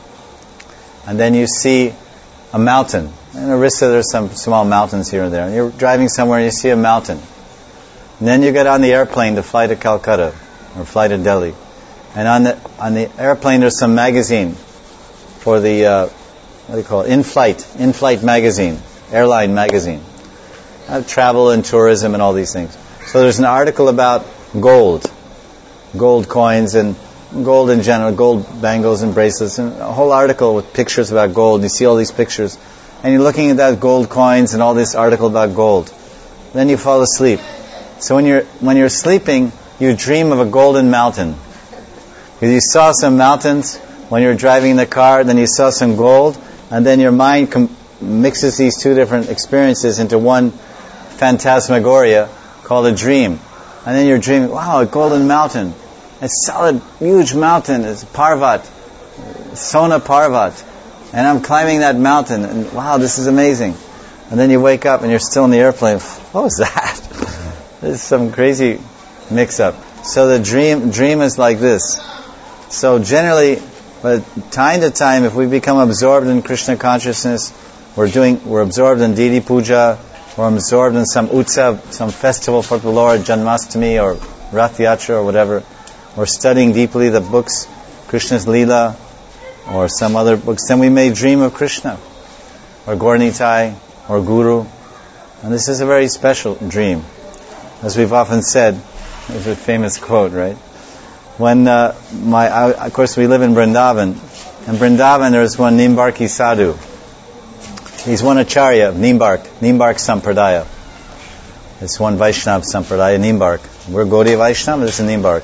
and then you see a mountain. In Orissa, there's some small mountains here and there. And you're driving somewhere and you see a mountain. And then you get on the airplane to fly to Calcutta, or fly to Delhi. And on the on the airplane, there's some magazine for the, uh, what do you call it, in-flight, in-flight magazine, airline magazine. I have travel and tourism and all these things. So there's an article about gold, gold coins and gold in general, gold bangles and bracelets, and a whole article with pictures about gold. You see all these pictures, and you're looking at that gold coins and all this article about gold. Then you fall asleep. So when you're when you're sleeping, you dream of a golden mountain. Because you saw some mountains when you were driving in the car, then you saw some gold, and then your mind com- mixes these two different experiences into one phantasmagoria called a dream. And then you're dreaming, wow, a golden mountain. A solid, huge mountain is Parvat, Sona Parvat. And I'm climbing that mountain, and wow, this is amazing. And then you wake up and you're still in the airplane. What was that? This is some crazy mix-up. So the dream dream is like this. So generally, but time to time, if we become absorbed in Krishna consciousness, we're doing, we're absorbed in Didi Puja, we're absorbed in some utsav, some festival for the Lord, Janmashtami or Rath Yatra or whatever. We're studying deeply the books, Krishna's Leela, or some other books, then we may dream of Krishna, or Gaura-Nitai, or Guru. And this is a very special dream. As we've often said, there's a famous quote, right? When, uh, my, I, of course we live in Vrindavan. In Vrindavan there's one Nimbarki Sadhu. He's one Acharya of Nimbark, Nimbark Sampradaya. It's one Vaishnava Sampradaya, Nimbark. We're Gaudiya Vaishnava, this is Nimbark.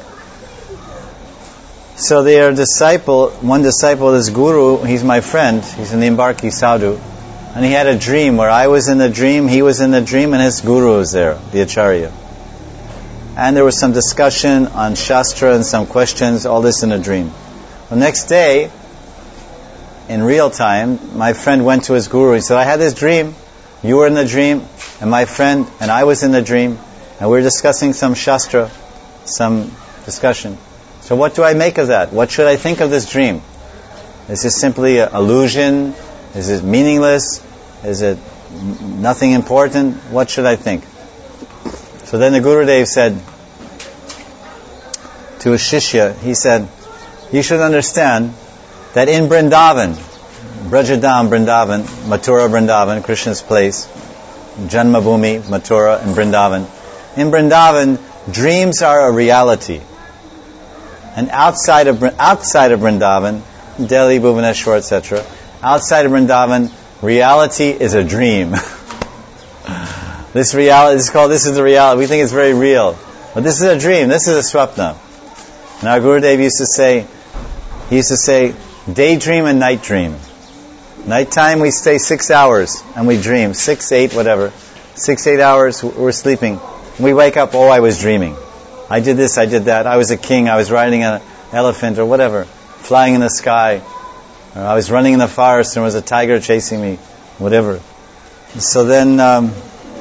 So they are disciple, one disciple is Guru, he's my friend, he's an Nimbarki Sadhu. And he had a dream where I was in the dream, he was in the dream, and his guru was there, the Acharya. And there was some discussion on Shastra and some questions, all this in a dream. The next day, in real time, my friend went to his guru. He said, I had this dream, you were in the dream, and my friend and I was in the dream, and we were discussing some Shastra, some discussion. So what do I make of that? What should I think of this dream? Is this simply an illusion? Is it meaningless? Is it nothing important? What should I think? So then the Gurudev said to his Shishya, he said, you should understand that in Vrindavan, Brajadam Vrindavan, Mathura Vrindavan, Krishna's place, Janmabhumi, Mathura and Vrindavan. In Vrindavan, dreams are a reality. And outside of outside of Vrindavan, Delhi, Bhubaneswar, et cetera, outside of Vrindavan, reality is a dream. This reality is called, this is the reality. We think it's very real. But this is a dream. This is a swapna. And our Gurudev used to say, he used to say, daydream and night dream. Nighttime we stay six hours and we dream. Six, eight, whatever. Six, eight hours we're sleeping. We wake up, oh, I was dreaming. I did this, I did that. I was a king, I was riding an elephant or whatever. Flying in the sky. Or I was running in the forest and there was a tiger chasing me. Whatever. So then, um,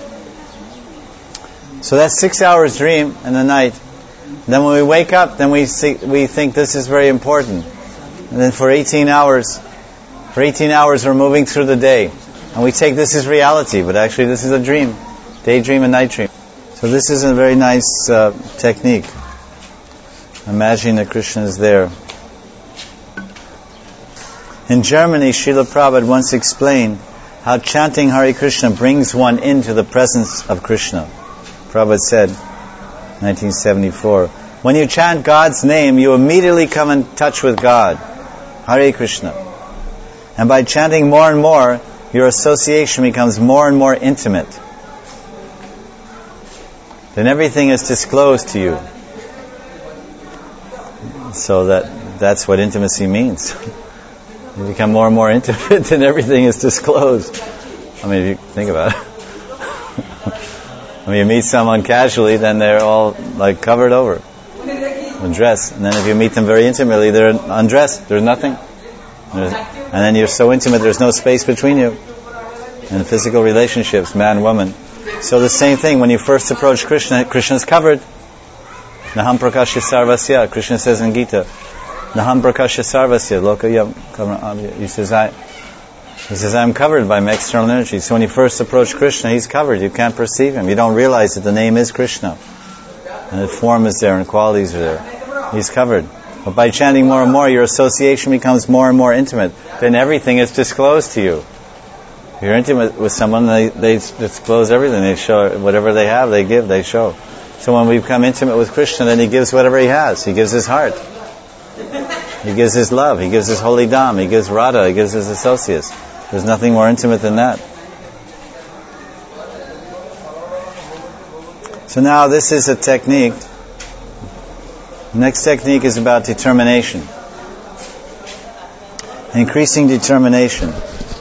so that's six hours dream in the night. Then when we wake up, then we see, we think this is very important. And then for eighteen hours, for eighteen hours we're moving through the day. And we take this as reality, but actually this is a dream. Daydream and night dream. So this is a very nice uh, technique. Imagining that Krishna is there. In Germany, Srila Prabhupada once explained how chanting Hare Krishna brings one into the presence of Krishna. Prabhupada said, nineteen seventy-four, when you chant God's name, you immediately come in touch with God. Hare Krishna. And by chanting more and more, your association becomes more and more intimate. Then everything is disclosed to you. So that that's what intimacy means. You become more and more intimate and everything is disclosed. I mean, if you think about it. When you meet someone casually, then they're all like covered over. Undressed. And then if you meet them very intimately, they're undressed. There's nothing. There's, and then you're so intimate, there's no space between you. In physical relationships, man, woman. So the same thing, when you first approach Krishna, Krishna's covered. Naham prakasya sarvasya, Krishna says in Gita. Naham prakasya sarvasya, lokayam. He says, I, he says, I'm covered by my external energy. So when you first approach Krishna, he's covered. You can't perceive him. You don't realize that the name is Krishna. And the form is there and qualities are there. He's covered. But by chanting more and more, your association becomes more and more intimate. Then everything is disclosed to you. If you're intimate with someone, they, they disclose everything. They show whatever they have, they give, they show. So when we become intimate with Krishna, then he gives whatever he has. He gives his heart. He gives his love. He gives his holy dham. He gives Radha. He gives his associates. There's nothing more intimate than that. So now this is a technique. Next technique is about determination. Increasing determination.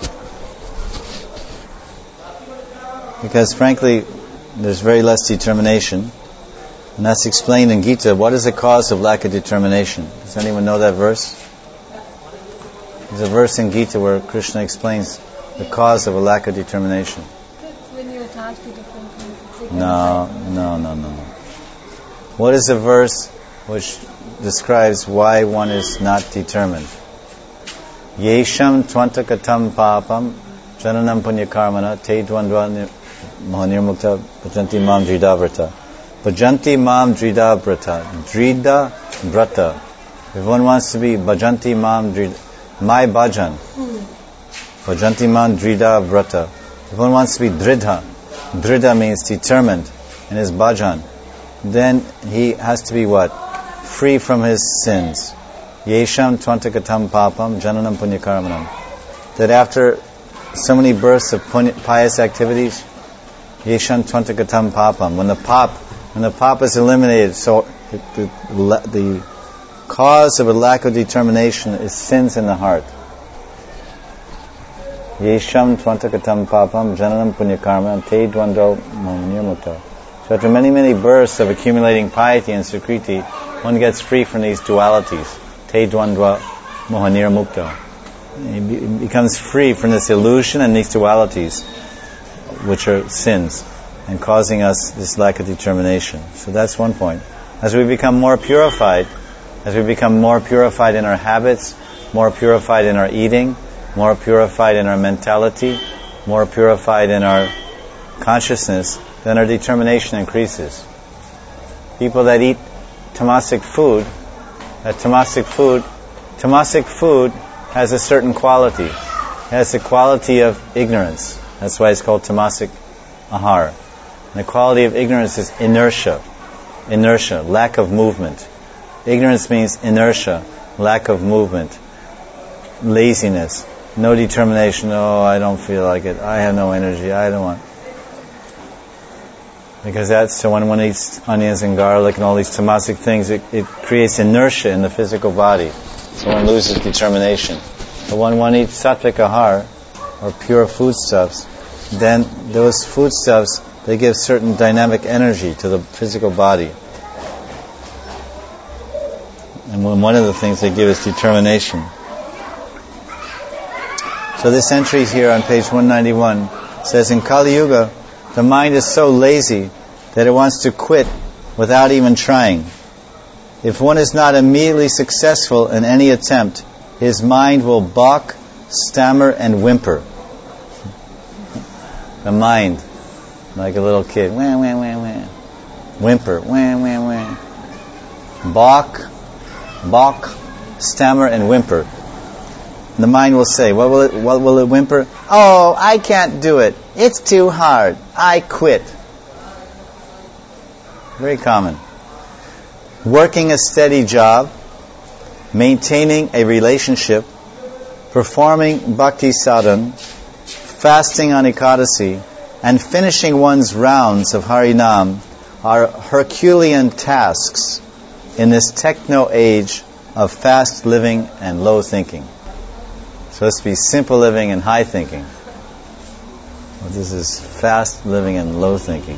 Because frankly, there's very less determination. And that's explained in Gita. What is the cause of lack of determination? Does anyone know that verse? There's a verse in Gita where Krishna explains the cause of a lack of determination. When you're attached to different things. No, no, no, no, no. What is the verse which describes why one is not determined? Yesham tvantakatam papam jananam punyakarmana te dvandva nirmukta bhajanti mam dridavrata. Bhajanti mam dridavrata. Drida vrata. If one wants to be bhajanti mam drida, my bhajan. Bhajanti mam drida vrata. If one wants to be dridha, dridha means determined in his bhajan, then he has to be what? Free from his sins. Yesham tvantakatam papam jananam punyakarmanam. That after so many bursts of punya, pious activities, yesham tvantakatam papam, when the pap, when the pap is eliminated, so the, the, the cause of a lack of determination is sins in the heart. Yesham Tvantakatam Papam Jananam Punyakarma Te Dvando Mohanirmukta. So after many, many births of accumulating piety and sukriti, one gets free from these dualities. Te Dvandva Mohanirmukta. He be- becomes free from this illusion and these dualities, which are sins, and causing us this lack of determination. So that's one point. As we become more purified, as we become more purified in our habits, more purified in our eating, more purified in our mentality, more purified in our consciousness, then our determination increases. People that eat tamasic food, that tamasic food, tamasic food has a certain quality. It has the quality of ignorance. That's why it's called tamasic ahar. And the quality of ignorance is inertia. Inertia, lack of movement. Ignorance means inertia, lack of movement, laziness, no determination. Oh, I don't feel like it. I have no energy. I don't want. Because that's, so when one eats onions and garlic and all these tamasic things, it, it creates inertia in the physical body. So one loses determination. But when one eats sattvic ahar, or pure foodstuffs, then those foodstuffs, they give certain dynamic energy to the physical body. And one of the things they give is determination. So this entry here on page one ninety-one says, in Kali Yuga, the mind is so lazy that it wants to quit without even trying. If one is not immediately successful in any attempt, his mind will balk, stammer, and whimper. The mind, like a little kid, wah, wah, wah, wah. Whimper, wah, wah, wah. Balk, balk, stammer, and whimper. The mind will say, what will it, what will it whimper? Oh, I can't do it. It's too hard. I quit. Very common. Working a steady job, maintaining a relationship, performing bhakti sadhana, fasting on Ekadasi, and finishing one's rounds of Harinam are Herculean tasks in this techno age of fast living and low thinking. So let's be simple living and high thinking. Well, this is fast living and low thinking.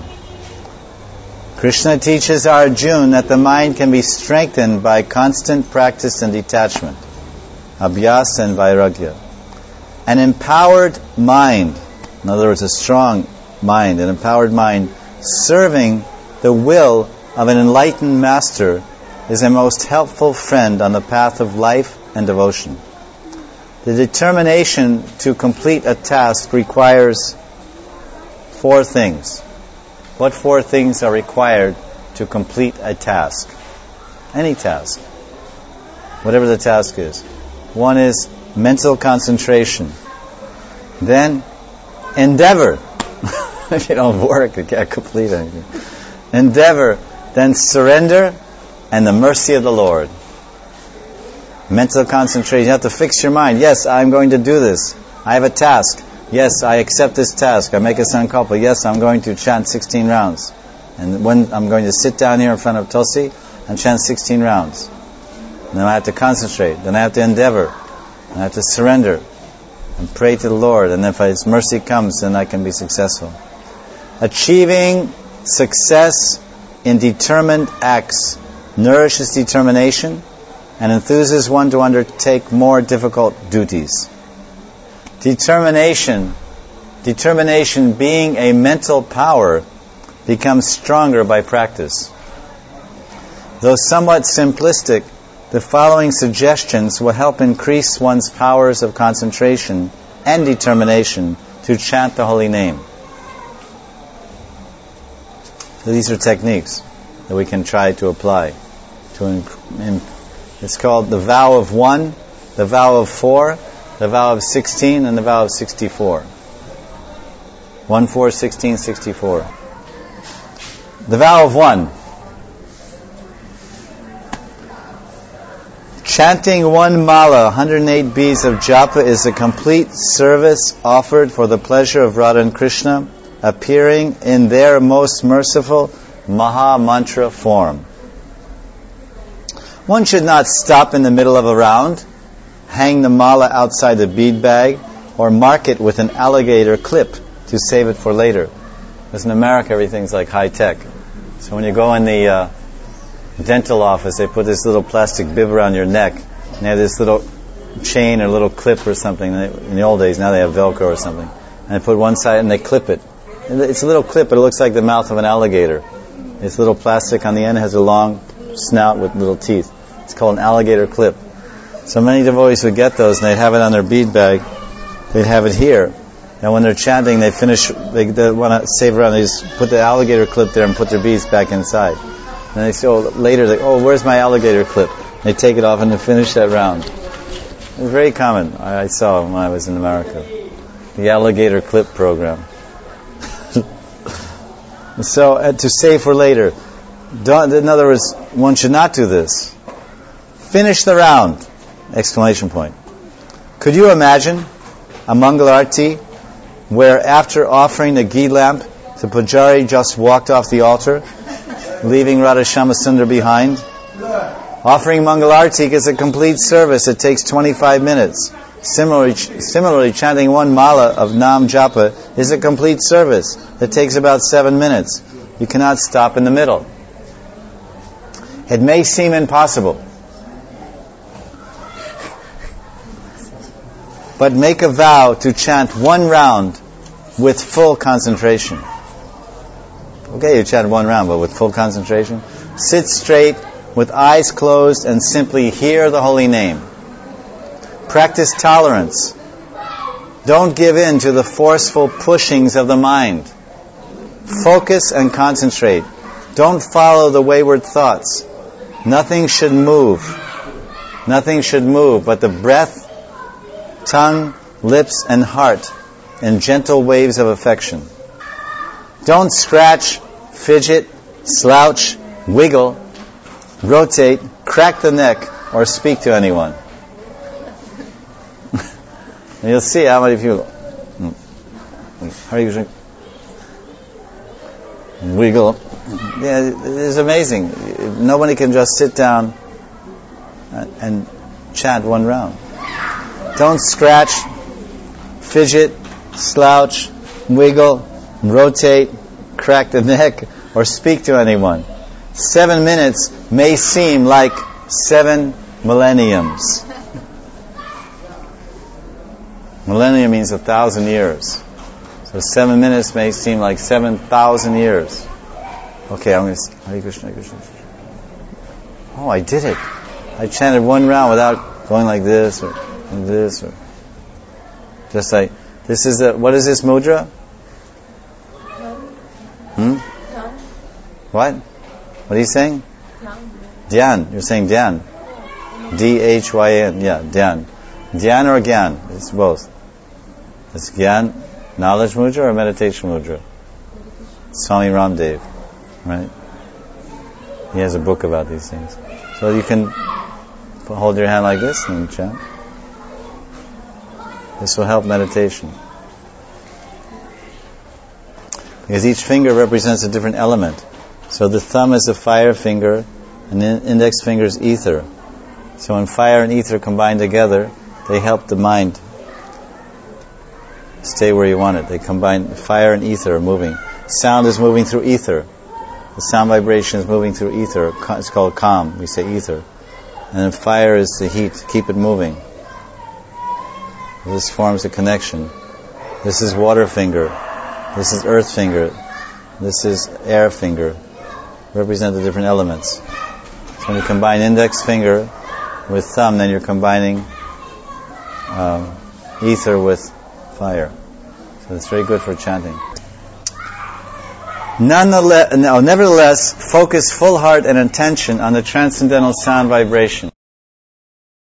Krishna teaches Arjuna that the mind can be strengthened by constant practice and detachment, abhyasa and vairagya. An empowered mind, in other words, a strong mind, an empowered mind, serving the will of an enlightened master is a most helpful friend on the path of life and devotion. The determination to complete a task requires four things. What four things are required to complete a task? Any task. Whatever the task is. One is mental concentration. Then, endeavor. If you don't work, you can't complete anything. Endeavor. Then surrender and the mercy of the Lord. Mental concentration. You have to fix your mind. Yes, I'm going to do this. I have a task. Yes, I accept this task. I make a sankalpa. Yes, I'm going to chant sixteen rounds. And when I'm going to sit down here in front of Tulsi and chant sixteen rounds. And then I have to concentrate. Then I have to endeavor. I have to surrender and pray to the Lord. And if His mercy comes, then I can be successful. Achieving success in determined acts nourishes determination and enthuses one to undertake more difficult duties. Determination, determination being a mental power, becomes stronger by practice. Though somewhat simplistic, the following suggestions will help increase one's powers of concentration and determination to chant the holy name. So these are techniques that we can try to apply. To inc- in, it's called the vow of one, the vow of four, the vow of sixteen, and the vow of sixty-four. One, four, sixteen, sixty-four. The vow of one. Chanting one mala, one hundred eight beads of japa, is a complete service offered for the pleasure of Radha and Krishna, appearing in their most merciful Maha Mantra form. One should not stop in the middle of a round, hang the mala outside the bead bag, or mark it with an alligator clip to save it for later. Because in America, everything's like high tech. So when you go in the uh, dental office, they put this little plastic bib around your neck, and they have this little chain or little clip or something. In the old days, now they have Velcro or something. And they put one side and they clip it. It's a little clip, but it looks like the mouth of an alligator. It's little plastic on the end, has a long snout with little teeth. It's called an alligator clip. So many devotees would get those, and they'd have it on their bead bag. They'd have it here. And when they're chanting, they finish, they, they want to save around, they just put the alligator clip there and put their beads back inside. And they say, oh, later, they, oh, where's my alligator clip? And they take it off and they finish that round. It was very common. I, I saw when I was in America. The alligator clip program. So, uh, to save for later. Don't, in other words, one should not do this. Finish the round! Exclamation point. Could you imagine a Mangal Arati where after offering the ghee lamp, the pujari just walked off the altar, leaving Radha Shyamasundar behind? Offering Mangal Arati is a complete service. It takes twenty-five minutes. Similarly, similarly, chanting one mala of Nam Japa is a complete service. It takes about seven minutes. You cannot stop in the middle. It may seem impossible, but make a vow to chant one round with full concentration. Okay, you chant one round, but with full concentration. Sit straight with eyes closed and simply hear the holy name. Practice tolerance. Don't give in to the forceful pushings of the mind. Focus and concentrate. Don't follow the wayward thoughts. Nothing should move. Nothing should move but the breath, tongue, lips, and heart in gentle waves of affection. Don't scratch, fidget, slouch, wiggle, rotate, crack the neck, or speak to anyone. And you'll see how many people how are you drink? Wiggle. Yeah, it is amazing. Nobody can just sit down and, and chant one round. Don't scratch, fidget, slouch, wiggle, rotate, crack the neck, or speak to anyone. Seven minutes may seem like seven millenniums. Millennium means a thousand years. So seven minutes may seem like seven thousand years. Okay, I'm going to... Hare Krishna, Hare Krishna. Oh, I did it. I chanted one round without going like this or like this or... Just like... This is a... What is this mudra? Hmm? What? What are you saying? Dhyan. You're saying dhyan. D H Y N. Yeah, dhyan. Dhyan or gyan? It's both. It's gyan, knowledge mudra or meditation mudra? Swami Ramdev, right? He has a book about these things. So you can hold your hand like this and chant. This will help meditation. Because each finger represents a different element. So the thumb is the fire finger and the index finger is ether. So when fire and ether combine together, they help the mind stay where you want it. They combine, fire and ether are moving. Sound is moving through ether. The sound vibration is moving through ether. It's called calm. We say ether. And then fire is the heat. Keep it moving. This forms a connection. This is water finger. This is earth finger. This is air finger. Represent the different elements. So when you combine index finger with thumb, then you're combining um, ether with fire. So it's very good for chanting. Nonetheless, no, nevertheless, focus full heart and attention on the transcendental sound vibration.